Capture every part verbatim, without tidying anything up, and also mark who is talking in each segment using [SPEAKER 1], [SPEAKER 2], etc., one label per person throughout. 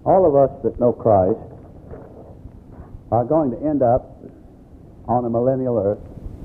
[SPEAKER 1] all of us that know Christ are going to end up on a millennial earth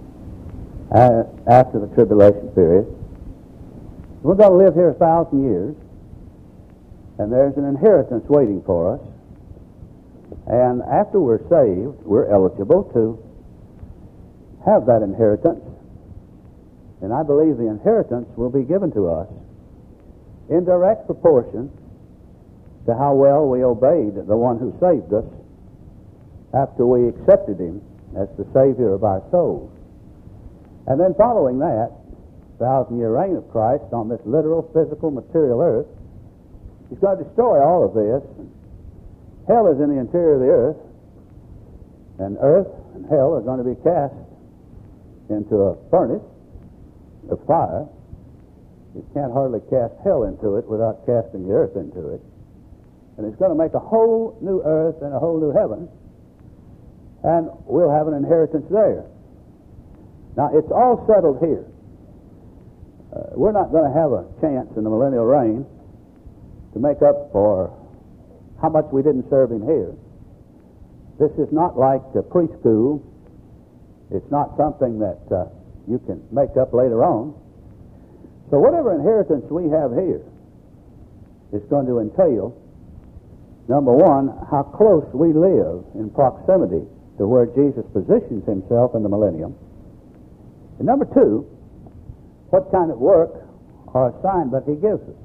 [SPEAKER 1] after the tribulation period. We're going to live here a thousand years, and there's an inheritance waiting for us. And after we're saved, we're eligible to have that inheritance. And I believe the inheritance will be given to us in direct proportion to how well we obeyed the one who saved us after we accepted him as the Savior of our souls. And then following that thousand-year reign of Christ on this literal, physical, material earth, he's going to destroy all of this. Hell is in the interior of the earth, and earth and hell are going to be cast into a furnace of fire. You can't hardly cast hell into it without casting the earth into it. And it's going to make a whole new earth and a whole new heaven, and we'll have an inheritance there. Now, it's all settled here. Uh, we're not going to have a chance in the millennial reign to make up for how much we didn't serve him here. This is not like the preschool. It's not something that uh, you can make up later on. So whatever inheritance we have here is going to entail, number one, how close we live in proximity to where Jesus positions himself in the millennium. And number two, what kind of work or assignment he gives us.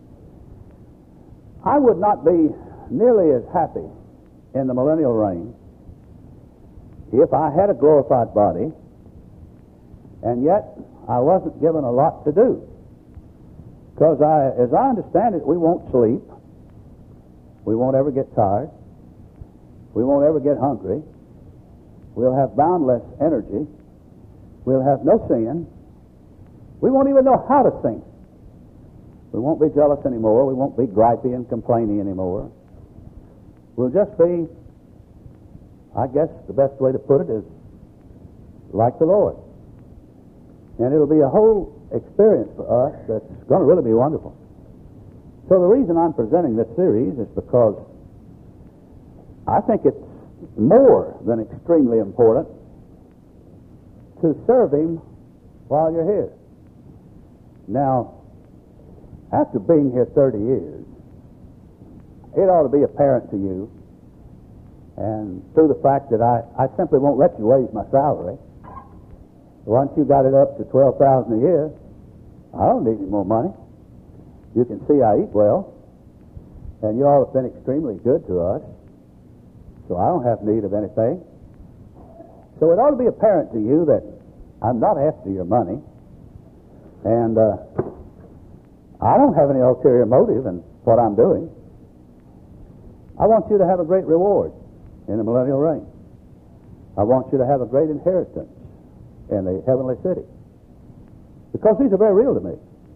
[SPEAKER 1] I would not be nearly as happy in the millennial reign if I had a glorified body and yet I wasn't given a lot to do. Because I, as I understand it, we won't sleep. We won't ever get tired. We won't ever get hungry. We'll have boundless energy. We'll have no sin. We won't even know how to sin. We won't be jealous anymore. We won't be gripey and complaining anymore. We'll just be, I guess the best way to put it is, like the Lord. And it'll be a whole experience for us that's going to really be wonderful. So the reason I'm presenting this series is because I think it's more than extremely important to serve him while you're here. Now, after being here thirty years, it ought to be apparent to you, and through the fact that I, I simply won't let you raise my salary. Once you got it up to twelve thousand dollars a year, I don't need any more money. You can see I eat well, and you all have been extremely good to us, so I don't have need of anything. So it ought to be apparent to you that I'm not after your money, and uh, I don't have any ulterior motive in what I'm doing. I want you to have a great reward in the millennial reign. I want you to have a great inheritance in the heavenly city, because these are very real to me.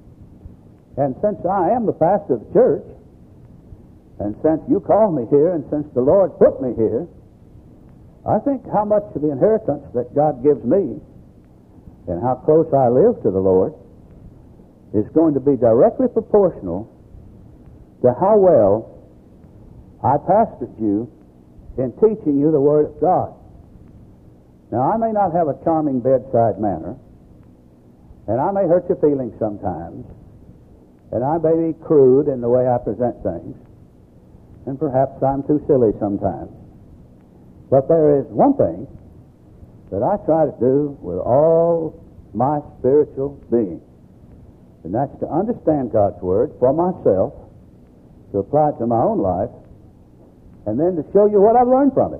[SPEAKER 1] And since I am the pastor of the church, and since you called me here, and since the Lord put me here, I think how much of the inheritance that God gives me and how close I live to the Lord is going to be directly proportional to how well I pastored you in teaching you the Word of God. Now, I may not have a charming bedside manner, and I may hurt your feelings sometimes, and I may be crude in the way I present things, and perhaps I'm too silly sometimes. But there is one thing that I try to do with all my spiritual being, and that's to understand God's Word for myself, to apply it to my own life, and then to show you what I've learned from it,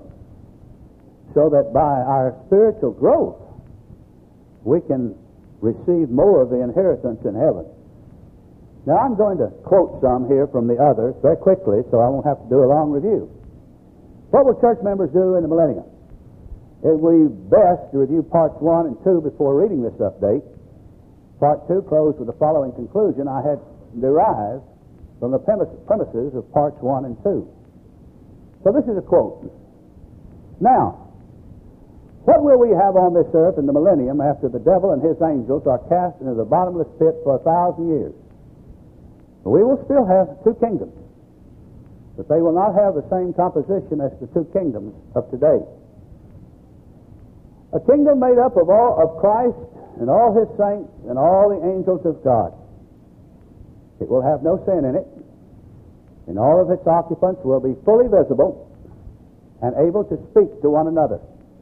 [SPEAKER 1] so that by our spiritual growth, we can receive more of the inheritance in heaven. Now, I'm going to quote some here from the others very quickly, so I won't have to do a long review. What will church members do in the millennium? It would be best to review parts one and two before reading this update. Part two closed with the following conclusion I had derived from the premises of parts one and two. So this is a quote. Now, what will we have on this earth in the millennium after the devil and his angels are cast into the bottomless pit for a thousand years? We will still have two kingdoms. but they will not have the same composition as the two kingdoms of today. A kingdom made up of all of Christ and all his saints and all the angels of God. It will have no sin in it, and all of its occupants will be fully visible and able to speak to one another.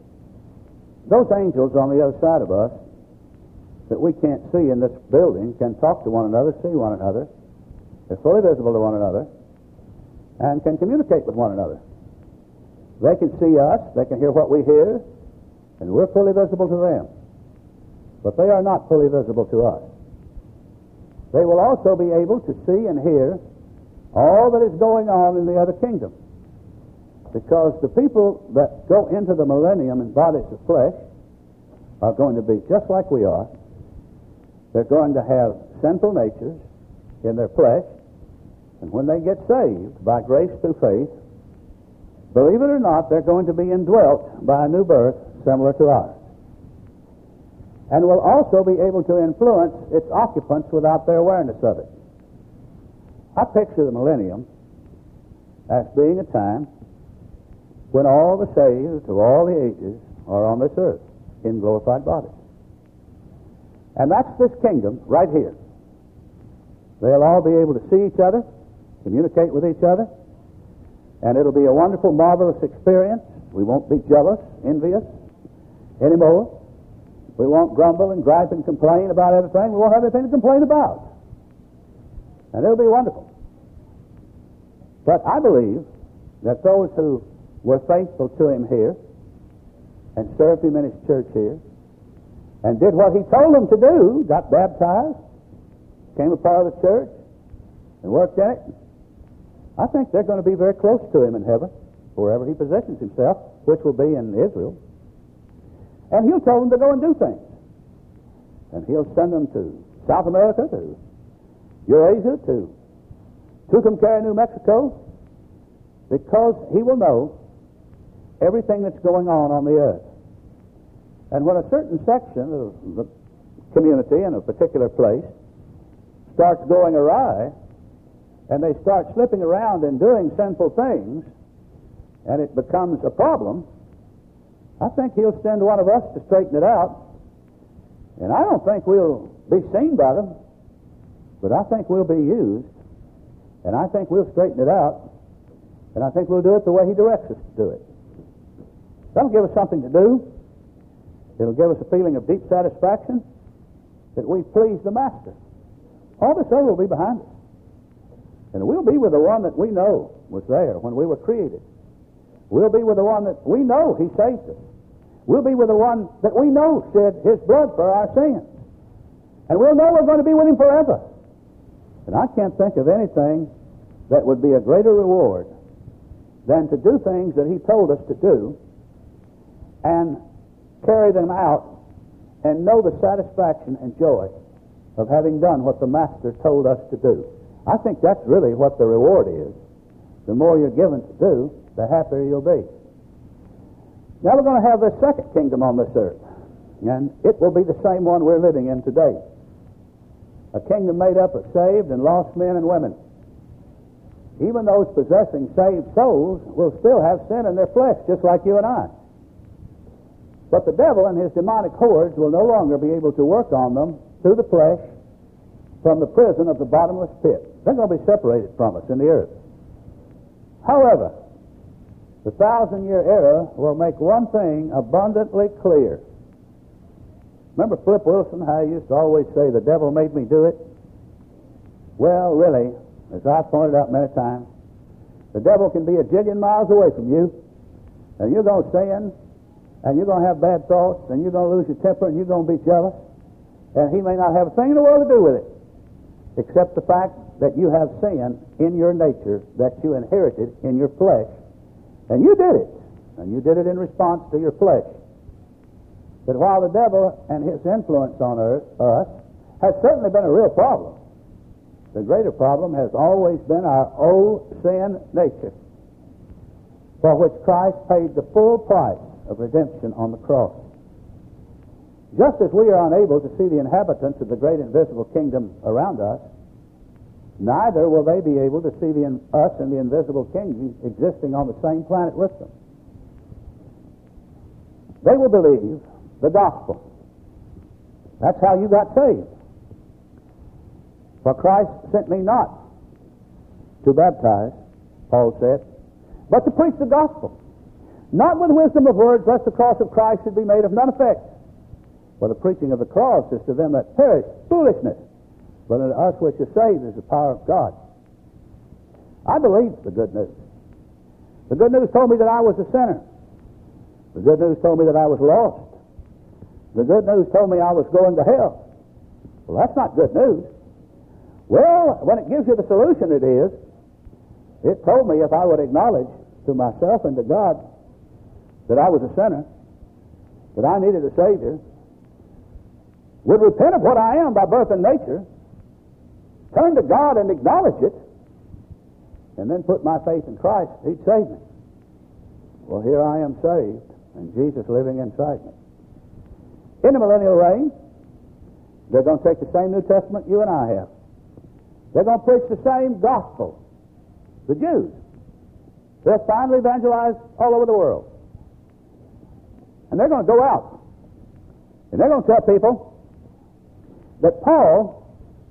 [SPEAKER 1] Those angels on the other side of us that we can't see in this building can talk to one another, see one another. They're fully visible to one another and can communicate with one another. They can see us, they can hear what we hear, and we're fully visible to them. But they are not fully visible to us. They will also be able to see and hear all that is going on in the other kingdom. Because the people that go into the millennium in bodies of flesh are going to be just like we are. They're going to have sinful natures in their flesh, and when they get saved by grace through faith, believe it or not, they're going to be indwelt by a new birth similar to ours, and will also be able to influence its occupants without their awareness of it. I picture the millennium as being a time when all the saved of all the ages are on this earth in glorified bodies. And that's this kingdom right here. They'll all be able to see each other, communicate with each other, and it'll be a wonderful, marvelous experience. We won't be jealous, envious anymore. We won't grumble and gripe and complain about everything. We won't have anything to complain about. And it'll be wonderful. But I believe that those who were faithful to him here and served him in his church here and did what he told them to do, got baptized, became a part of the church, and worked in it, I think they're going to be very close to him in heaven, wherever he positions himself, which will be in Israel. And he'll tell them to go and do things. And he'll send them to South America, to Eurasia, to Tucumcari, New Mexico, because he will know everything that's going on on the earth. And when a certain section of the community in a particular place starts going awry, and they start slipping around and doing sinful things, and it becomes a problem, I think he'll send one of us to straighten it out. And I don't think we'll be seen by them, but I think we'll be used, and I think we'll straighten it out, and I think we'll do it the way he directs us to do it. That'll give us something to do. It'll give us a feeling of deep satisfaction that we've pleased the Master. All this other will be behind us. And we'll be with the one that we know was there when we were created. We'll be with the one that we know he saved us. We'll be with the one that we know shed his blood for our sins. And we'll know we're going to be with him forever. And I can't think of anything that would be a greater reward than to do things that he told us to do and carry them out and know the satisfaction and joy of having done what the Master told us to do. I think that's really what the reward is. The more you're given to do, the happier you'll be. Now we're going to have the second kingdom on this earth, and it will be the same one we're living in today. A kingdom made up of saved and lost men and women. Even those possessing saved souls will still have sin in their flesh, just like you and I. But the devil and his demonic hordes will no longer be able to work on them through the flesh from the prison of the bottomless pit. They're going to be separated from us in the earth. However, the thousand-year era will make one thing abundantly clear. Remember Flip Wilson, how he used to always say, the devil made me do it? Well, really, as I've pointed out many times, the devil can be a jillion miles away from you, and you're going to sin, and you're going to have bad thoughts, and you're going to lose your temper, and you're going to be jealous, and he may not have a thing in the world to do with it, except the fact that you have sin in your nature that you inherited in your flesh. And you did it. And you did it in response to your flesh. But while the devil and his influence on earth, us has certainly been a real problem, the greater problem has always been our old sin nature, for which Christ paid the full price of redemption on the cross. Just as we are unable to see the inhabitants of the great invisible kingdom around us, neither will they be able to see the, us and the invisible King existing on the same planet with them. They will believe the gospel. That's how you got saved. For Christ sent me not to baptize, Paul said, but to preach the gospel, not with wisdom of words, lest the cross of Christ should be made of none effect. For the preaching of the cross is to them that perish foolishness, but unto us which are saved is the power of God. I believed the good news. The good news told me that I was a sinner. The good news told me that I was lost. The good news told me I was going to hell. Well, that's not good news. Well, when it gives you the solution, it is. It told me if I would acknowledge to myself and to God that I was a sinner, that I needed a Savior, would repent of what I am by birth and nature, turn to God and acknowledge it, and then put my faith in Christ, He'd save me. Well, here I am saved, and Jesus living inside me. In the millennial reign, they're going to take the same New Testament you and I have. They're going to preach the same gospel. The Jews. They'll finally evangelize all over the world. And they're going to go out. And they're going to tell people that Paul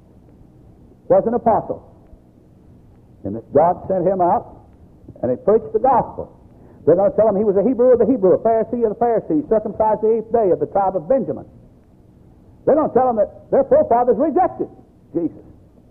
[SPEAKER 1] was an apostle. And that God sent him out and he preached the gospel. They're going to tell him he was a Hebrew of the Hebrew, a Pharisee of the Pharisees, circumcised the eighth day of the tribe of Benjamin. They're going to tell him that their forefathers rejected Jesus,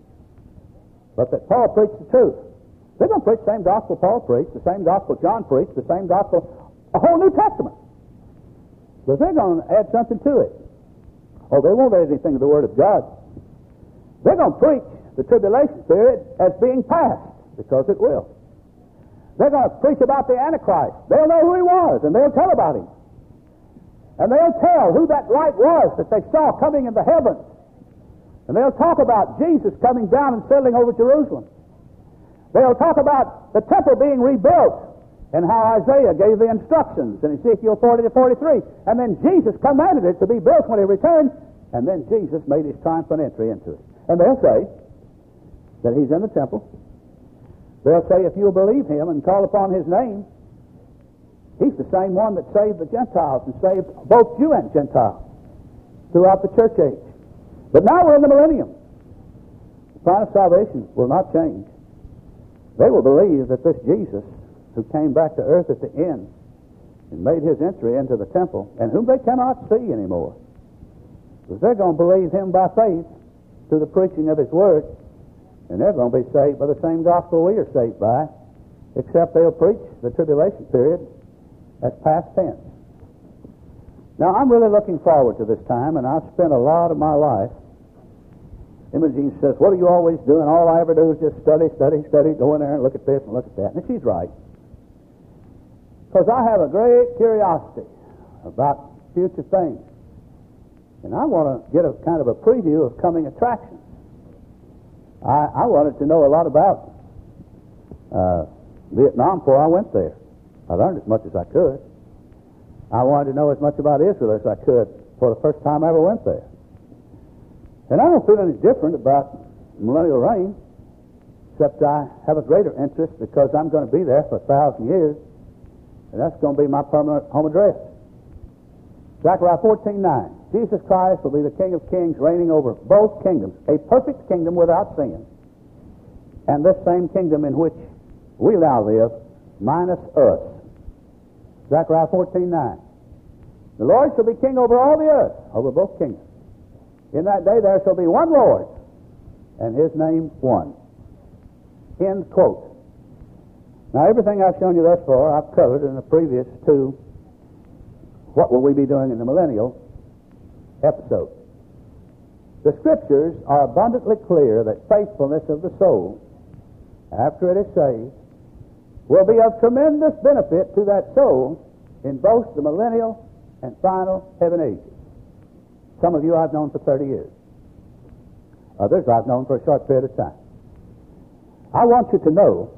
[SPEAKER 1] but that Paul preached the truth. They're going to preach the same gospel Paul preached, the same gospel John preached, the same gospel, a whole New Testament. But they're going to add something to it. Oh, they won't add anything to the Word of God. They're going to preach the tribulation period as being past, because it will. They're going to preach about the Antichrist. They'll know who he was, and they'll tell about him. And they'll tell who that light was that they saw coming in the heavens. And they'll talk about Jesus coming down and settling over Jerusalem. They'll talk about the temple being rebuilt and how Isaiah gave the instructions in Ezekiel forty to forty-three. And then Jesus commanded it to be built when he returned, and then Jesus made his triumphant entry into it. And they'll say that he's in the temple. They'll say if you'll believe him and call upon his name, he's the same one that saved the Gentiles and saved both Jew and Gentile throughout the church age. But now we're in the millennium. The plan of salvation will not change. They will believe that this Jesus who came back to earth at the end and made his entry into the temple, and whom they cannot see anymore, because they're going to believe him by faith through the preaching of his word, and they're going to be saved by the same gospel we are saved by, except they'll preach the tribulation period as past tense. Now, I'm really looking forward to this time, and I've spent a lot of my life. Imogene says, what are you always doing? All I ever do is just study, study, study, go in there and look at this and look at that. And she's right. Because I have a great curiosity about future things. And I want to get a kind of a preview of coming attractions. I, I wanted to know a lot about uh, Vietnam before I went there. I learned as much as I could. I wanted to know as much about Israel as I could for the first time I ever went there. And I don't feel any different about millennial reign, except I have a greater interest because I'm going to be there for a thousand years, and that's going to be my permanent home address. Zechariah fourteen nine. Jesus Christ will be the King of kings, reigning over both kingdoms, a perfect kingdom without sin, and this same kingdom in which we now live, minus us. Zechariah fourteen nine. The Lord shall be king over all the earth, over both kingdoms. In that day there shall be one Lord, and his name one. End quote. Now, everything I've shown you thus far, I've covered in the previous two, what will we be doing in the millennial episode. The Scriptures are abundantly clear that faithfulness of the soul, after it is saved, will be of tremendous benefit to that soul in both the millennial and final heaven ages. Some of you I've known for thirty years. Others I've known for a short period of time. I want you to know,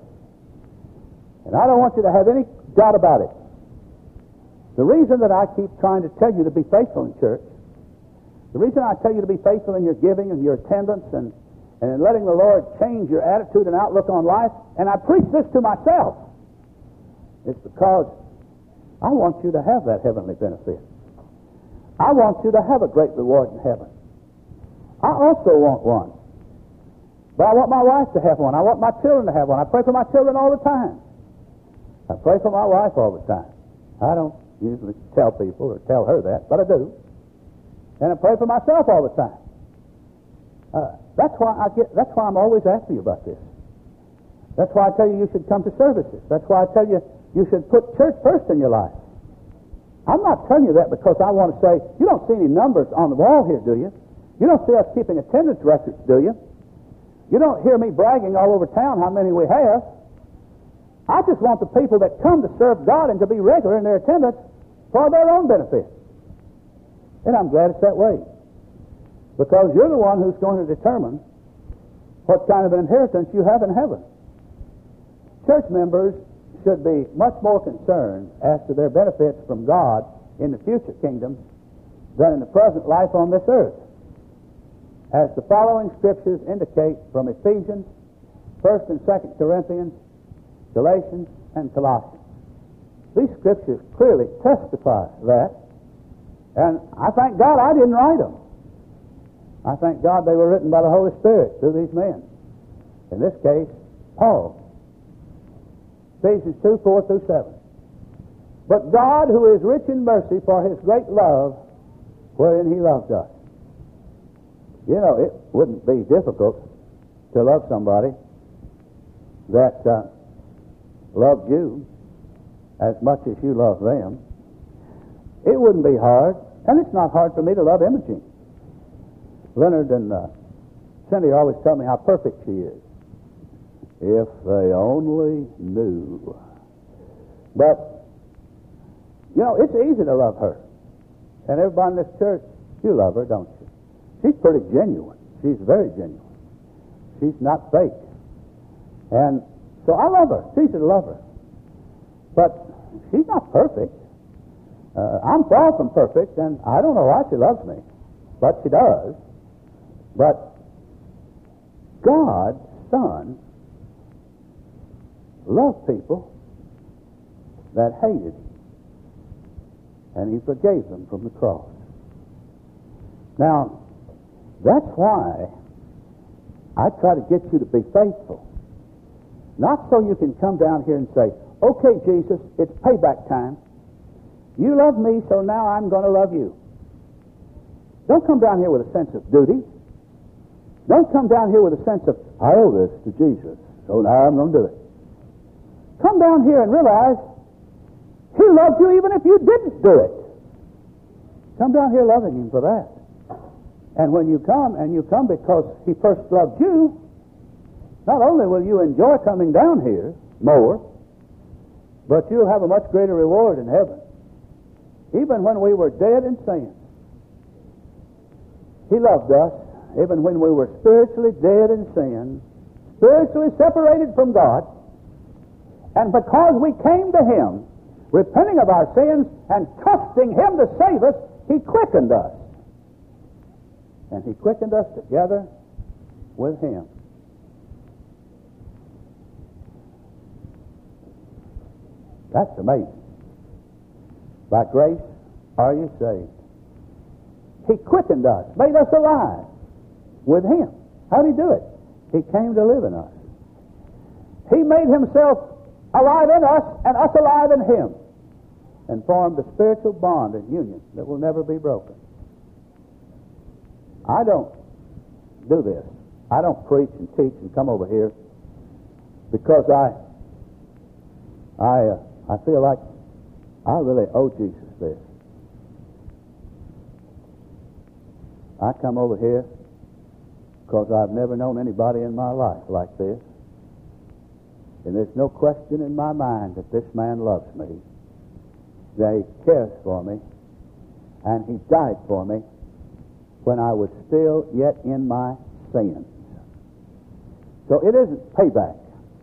[SPEAKER 1] and I don't want you to have any doubt about it, the reason that I keep trying to tell you to be faithful in church, the reason I tell you to be faithful in your giving and your attendance and, and in letting the Lord change your attitude and outlook on life. And I preach this to myself. It's because I want you to have that heavenly benefit. I want you to have a great reward in heaven. I also want one. But I want my wife to have one. I want my children to have one. I pray for my children all the time. I pray for my wife all the time. I don't usually tell people or tell her that, but I do. And I pray for myself all the time. Uh, that's why I get. That's why I'm always asking you about this. That's why I tell you you should come to services. That's why I tell you you should put church first in your life. I'm not telling you that because I want to say, you don't see any numbers on the wall here, do you? You don't see us keeping attendance records, do you? You don't hear me bragging all over town how many we have. I just want the people that come to serve God and to be regular in their attendance for their own benefit. And I'm glad it's that way. Because you're the one who's going to determine what kind of an inheritance you have in heaven. Church members should be much more concerned as to their benefits from God in the future kingdom than in the present life on this earth. As the following scriptures indicate from Ephesians, First and Second Corinthians, Galatians, and Colossians. These scriptures clearly testify that, and I thank God I didn't write them. I thank God they were written by the Holy Spirit through these men. In this case, Paul. Ephesians two, four through seven. But God, who is rich in mercy for his great love, wherein he loved us. You know, it wouldn't be difficult to love somebody that uh, loved you as much as you love them. It wouldn't be hard, and it's not hard for me to love Imogene. Leonard and uh, Cindy always tell me how perfect she is. If they only knew. But, you know, it's easy to love her. And everybody in this church, you love her, don't you? She's pretty genuine. She's very genuine. She's not fake. And so I love her. It's easy to love her. But she's not perfect. Uh, I'm far from perfect, and I don't know why she loves me. But she does. But God's Son loved people that hated him. And he forgave them from the cross. Now, that's why I try to get you to be faithful. Not so you can come down here and say, okay, Jesus, it's payback time. You love me, so now I'm going to love you. Don't come down here with a sense of duty. Don't come down here with a sense of, I owe this to Jesus, so now I'm going to do it. Come down here and realize he loved you even if you didn't do it. Come down here loving him for that. And when you come, and you come because he first loved you, not only will you enjoy coming down here more, but you'll have a much greater reward in heaven. Even when we were dead in sin, he loved us. Even when we were spiritually dead in sin, spiritually separated from God, and because we came to him, repenting of our sins and trusting him to save us, he quickened us. And he quickened us together with him. That's amazing. By grace are you saved. He quickened us, made us alive with him. How did he do it? He came to live in us. He made himself alive in us and us alive in him, and formed a spiritual bond and union that will never be broken. I don't do this. I don't preach and teach and come over here because I I uh, I feel like I really owe Jesus this. I come over here because I've never known anybody in my life like this. And there's no question in my mind that this man loves me, that he cares for me, and he died for me when I was still yet in my sins. So it isn't payback.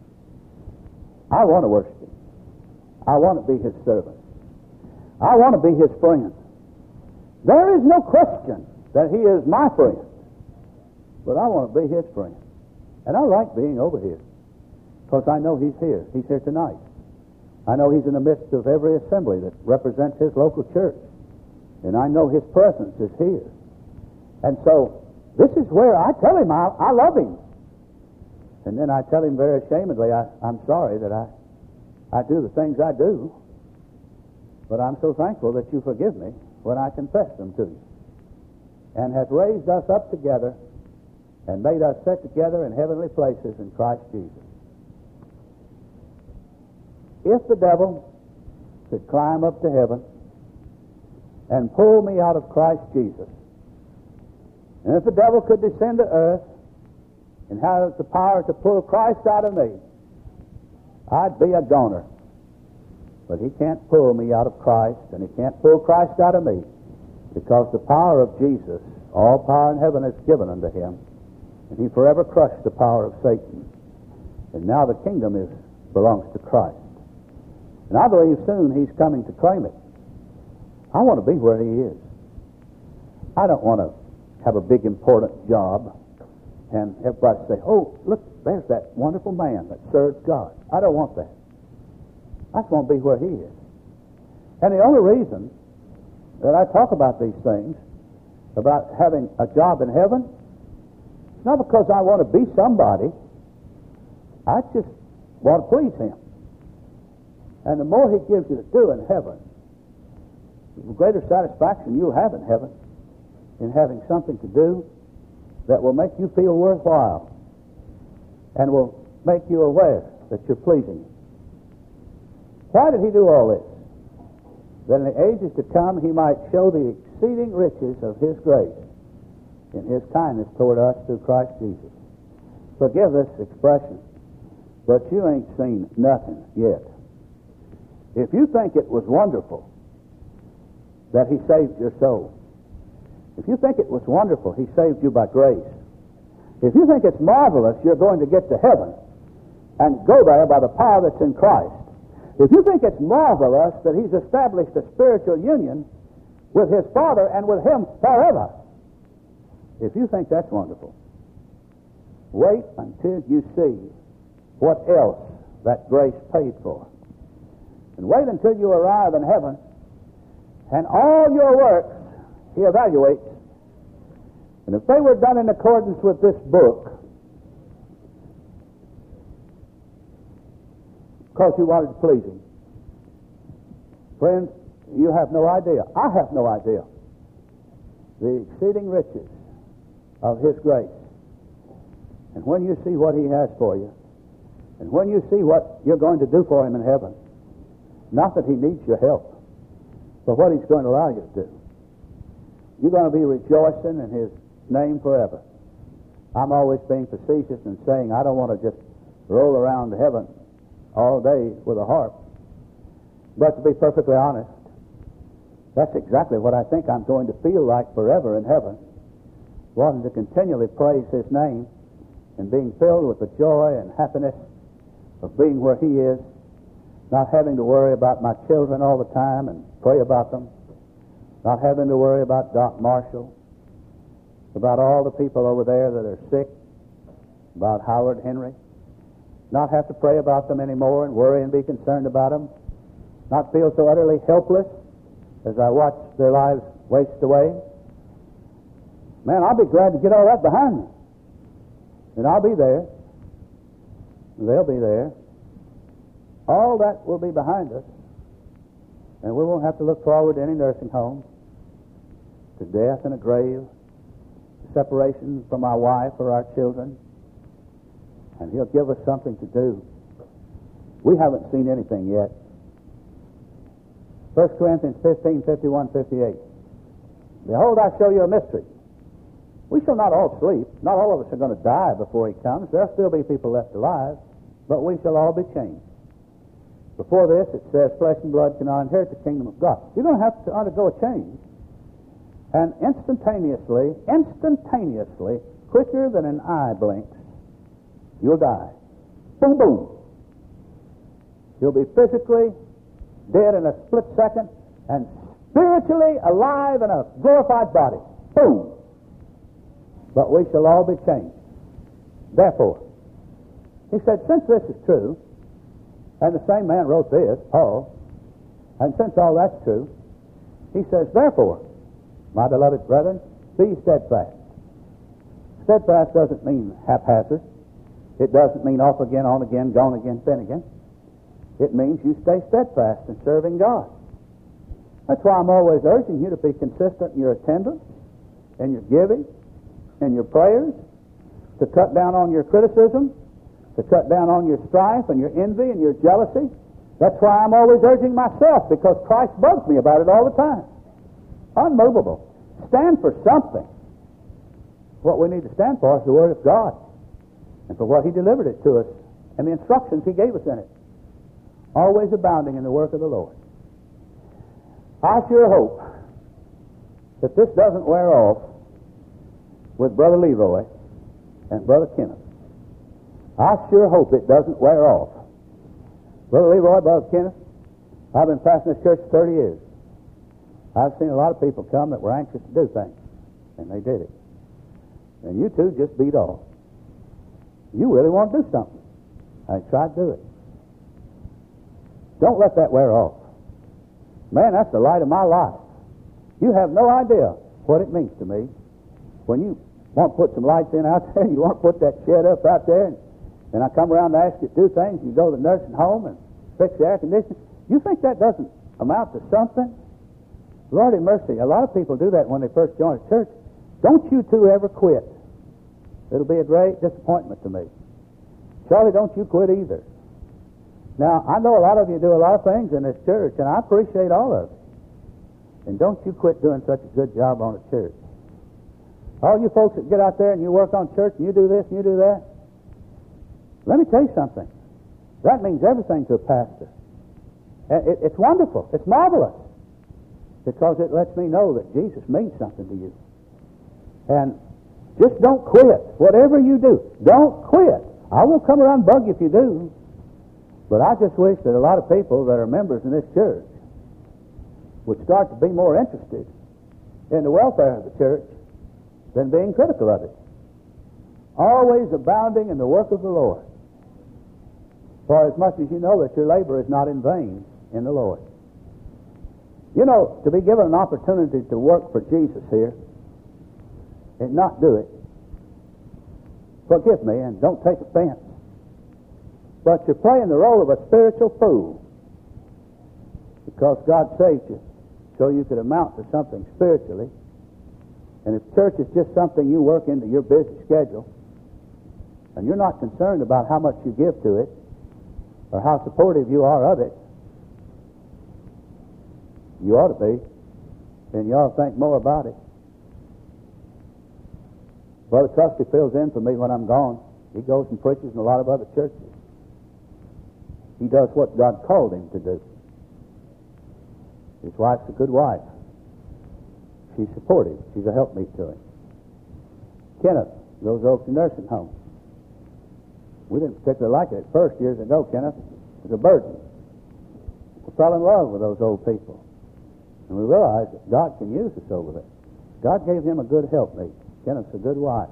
[SPEAKER 1] I want to worship him. I want to be his servant. I want to be his friend. There is no question that he is my friend, but I want to be his friend. And I like being over here because I know he's here. He's here tonight. I know he's in the midst of every assembly that represents his local church. And I know his presence is here. And so this is where I tell him I, I love him. And then I tell him very ashamedly, I, I'm sorry that I, I do the things I do. But I'm so thankful that you forgive me when I confess them to you. And have raised us up together and made us sit together in heavenly places in Christ Jesus. If the devil could climb up to heaven and pull me out of Christ Jesus, and if the devil could descend to earth and have the power to pull Christ out of me, I'd be a goner. But he can't pull me out of Christ, and he can't pull Christ out of me, because the power of Jesus, all power in heaven is given unto him, and he forever crushed the power of Satan. And now the kingdom is belongs to Christ. And I believe soon he's coming to claim it. I want to be where he is. I don't want to have a big important job and everybody say, oh, look, there's that wonderful man that serves God. I don't want that. I just want to be where he is. And the only reason that I talk about these things, about having a job in heaven, it's not because I want to be somebody. I just want to please him. And the more he gives you to do in heaven, the greater satisfaction you'll have in heaven in having something to do that will make you feel worthwhile and will make you aware that you're pleasing him. Why did he do all this? That in the ages to come he might show the exceeding riches of his grace in his kindness toward us through Christ Jesus. Forgive this expression, but you ain't seen nothing yet. If you think it was wonderful that he saved your soul, if you think it was wonderful he saved you by grace, if you think it's marvelous you're going to get to heaven and go there by the power that's in Christ, if you think it's marvelous that he's established a spiritual union with his Father and with him forever, if you think that's wonderful, wait until you see what else that grace paid for. And wait until you arrive in heaven and all your works he evaluates. And if they were done in accordance with this book, because you wanted to please him, friends, you have no idea. I have no idea the exceeding riches of his grace. And when you see what he has for you, and when you see what you're going to do for him in heaven, not that he needs your help, but what he's going to allow you to do, you're going to be rejoicing in his name forever. I'm always being facetious and saying I don't want to just roll around heaven all day with a harp. But to be perfectly honest, that's exactly what I think I'm going to feel like forever in heaven, wanting to continually praise his name and being filled with the joy and happiness of being where he is, not having to worry about my children all the time and pray about them, not having to worry about Doc Marshall, about all the people over there that are sick, about Howard Henry, not have to pray about them anymore and worry and be concerned about them, not feel so utterly helpless as I watch their lives waste away. Man, I'll be glad to get all that behind me. And I'll be there. They'll be there. All that will be behind us. And we won't have to look forward to any nursing home, to death and a grave, separation from our wife or our children. And he'll give us something to do. We haven't seen anything yet. First Corinthians fifteen, fifty-one, fifty-eight. Behold, I show you a mystery. We shall not all sleep. Not all of us are going to die before he comes. There'll still be people left alive, but we shall all be changed. Before this, it says flesh and blood cannot inherit the kingdom of God. You're going to have to undergo a change. And instantaneously, instantaneously, quicker than an eye blinks, you'll die. Boom, boom. You'll be physically dead in a split second and spiritually alive in a glorified body. Boom. But we shall all be changed. Therefore, He said, since this is true, and the same man wrote this, Paul, and since all that's true, he says, therefore, my beloved brethren, be steadfast. Steadfast doesn't mean haphazard. It doesn't mean off again, on again, gone again, fin again. It means you stay steadfast in serving God. That's why I'm always urging you to be consistent in your attendance, in your giving, in your prayers, to cut down on your criticism, to cut down on your strife and your envy and your jealousy. That's why I'm always urging myself, because Christ bugs me about it all the time. Unmovable. Stand for something. What we need to stand for is the Word of God, and for what He delivered it to us, and the instructions He gave us in it. Always abounding in the work of the Lord. I sure hope that this doesn't wear off with Brother Leroy and Brother Kenneth. I sure hope it doesn't wear off. Brother Leroy, Brother Kenneth, I've been pastoring this church for thirty years. I've seen a lot of people come that were anxious to do things, and they did it. And you two just beat off. You really want to do something. I tried to do it. Don't let that wear off. Man, that's the light of my life. You have no idea what it means to me when you want to put some lights in out there, you want to put that shed up out there, and, and I come around to ask you to do things, you go to the nursing home and fix the air conditioning. You think that doesn't amount to something? Lord have mercy, a lot of people do that when they first join a church. Don't you two ever quit. It'll be a great disappointment to me. Charlie, don't you quit either. Now, I know a lot of you do a lot of things in this church, and I appreciate all of it. And don't you quit doing such a good job on a church. All you folks that get out there and you work on church, and you do this and you do that, let me tell you something. That means everything to a pastor. It, it's wonderful. It's marvelous. Because it lets me know that Jesus means something to you. And just don't quit. Whatever you do, don't quit. I won't come around and bug you if you do. But I just wish that a lot of people that are members in this church would start to be more interested in the welfare of the church than being critical of it. Always abounding in the work of the Lord. For as much as you know that your labor is not in vain in the Lord. You know, to be given an opportunity to work for Jesus here and not do it, forgive me and don't take offense, but you're playing the role of a spiritual fool, because God saved you so you could amount to something spiritually. And if church is just something you work into your busy schedule, and you're not concerned about how much you give to it or how supportive you are of it, you ought to be, and you ought to think more about it. Brother Trusty fills in for me when I'm gone. He goes and preaches in a lot of other churches. He does what God called him to do. His wife's a good wife. She's supportive. She's a helpmeet to him. Kenneth goes over to nursing home. We didn't particularly like it at first years ago, Kenneth. It was a burden. We fell in love with those old people. And we realized that God can use us over there. God gave him a good helpmate. Kenneth's a good wife.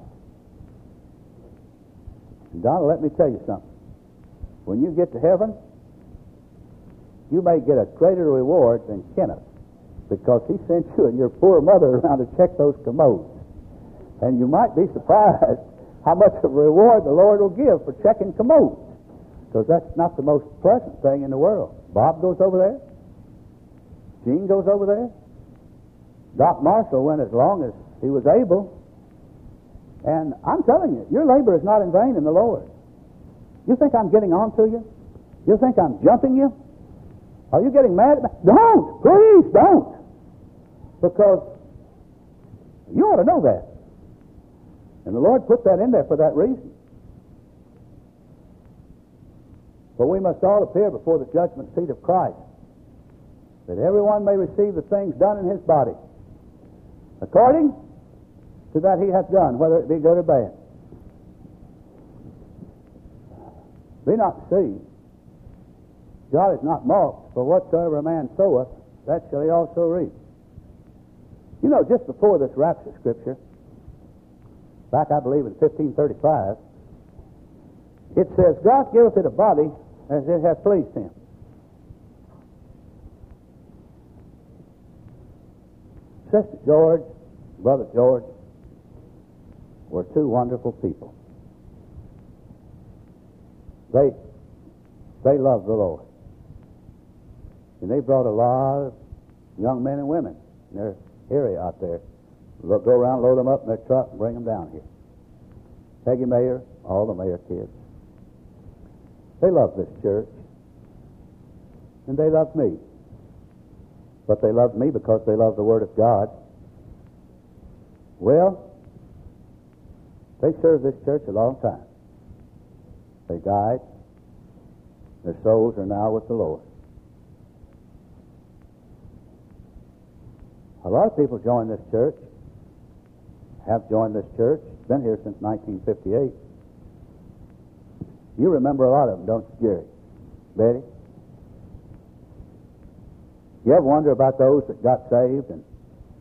[SPEAKER 1] And Donna, let me tell you something. When you get to heaven, you may get a greater reward than Kenneth, because he sent you and your poor mother around to check those commodes. And you might be surprised how much of a reward the Lord will give for checking commodes, because that's not the most pleasant thing in the world. Bob goes over there. Gene goes over there. Doc Marshall went as long as he was able. And I'm telling you, your labor is not in vain in the Lord. You think I'm getting on to you? You think I'm jumping you? Are you getting mad at me? Don't! Please don't! Because you ought to know that. And the Lord put that in there for that reason. For we must all appear before the judgment seat of Christ, that everyone may receive the things done in his body, according to that he hath done, whether it be good or bad. Be not deceived. God is not mocked, for whatsoever a man soweth, that shall he also reap. You know, just before this rapture scripture, back I believe in fifteen thirty-five, It says, God giveth it a body as it hath pleased him. Sister George, Brother George were two wonderful people. They they loved the Lord. And they brought a lot of young men and women in their area out there. They'll go around, load them up in their truck, and bring them down here. Peggy Mayer, all the Mayer kids. They loved this church. And they loved me. But they loved me because they loved the Word of God. Well, they served this church a long time. They died. Their souls are now with the Lord. A lot of people join this church, have joined this church, been here since nineteen fifty-eight. You remember a lot of them, don't you, Jerry? Betty? You ever wonder about those that got saved and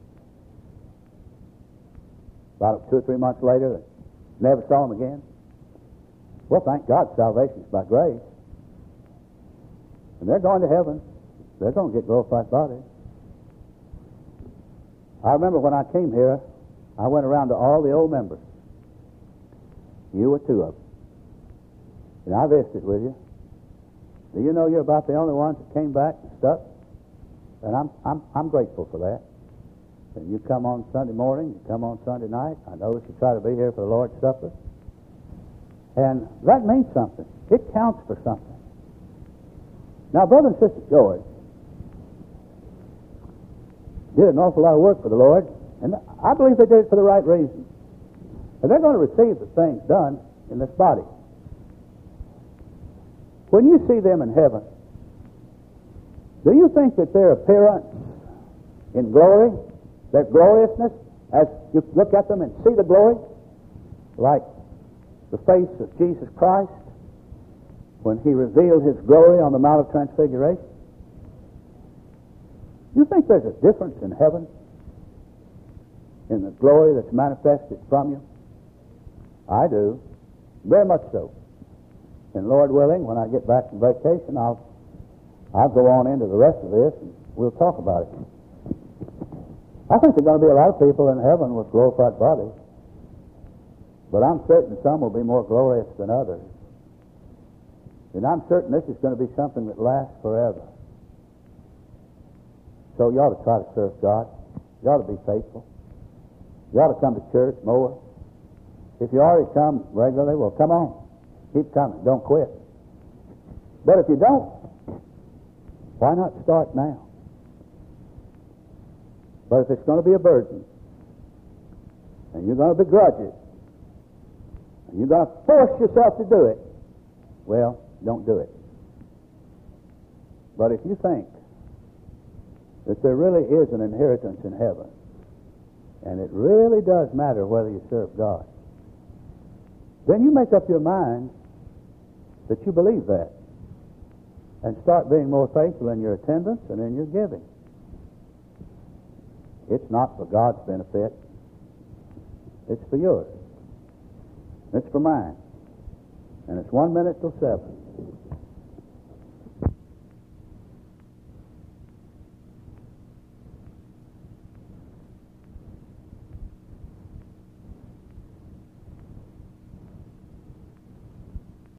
[SPEAKER 1] about two or three months later they never saw them again? Well, thank God salvation is by grace. And they're going to heaven. They're going to get glorified bodies. I remember when I came here, I went around to all the old members. You were two of them. And I visited with you. Do you know you're about the only ones that came back and stuck? And I'm I'm I'm grateful for that. And you come on Sunday morning, you come on Sunday night. I notice you try to be here for the Lord's Supper. And that means something. It counts for something. Now, Brother and Sister George did an awful lot of work for the Lord, and I believe they did it for the right reason. And they're going to receive the things done in this body. When you see them in heaven, do you think that their appearance in glory, their gloriousness, as you look at them and see the glory, like the face of Jesus Christ when he revealed his glory on the Mount of Transfiguration? You think there's a difference in heaven in the glory that's manifested from you? I do, very much so. And Lord willing, when I get back from vacation, I'll I'll go on into the rest of this and we'll talk about it. I think there are going to be a lot of people in heaven with glorified bodies, but I'm certain some will be more glorious than others. And I'm certain this is going to be something that lasts forever. So you ought to try to serve God. You ought to be faithful. You ought to come to church more. If you already come regularly, well, come on. Keep coming. Don't quit. But if you don't, why not start now? But if it's going to be a burden, and you're going to begrudge it, and you're going to force yourself to do it, well, don't do it. But if you think that there really is an inheritance in heaven, and it really does matter whether you serve God, then you make up your mind that you believe that, and start being more faithful in your attendance and in your giving. It's not for God's benefit. It's for yours. It's for mine. And it's one minute till seven.